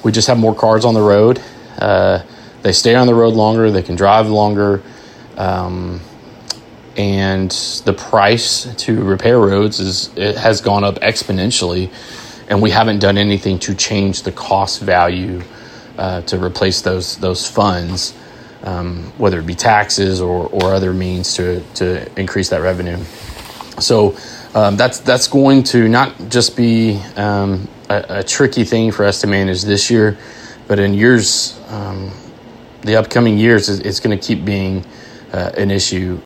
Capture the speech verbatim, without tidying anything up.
we just have more cars on the road. Uh, they stay on the road longer. They can drive longer. Um, and the price to repair roads is it has gone up exponentially, and we haven't done anything to change the cost value uh, to replace those those funds, um, whether it be taxes or, or other means to to increase that revenue. So um, that's that's going to not just be um, a, a tricky thing for us to manage this year, but in years, um, the upcoming years, it's going to keep being uh, an issue.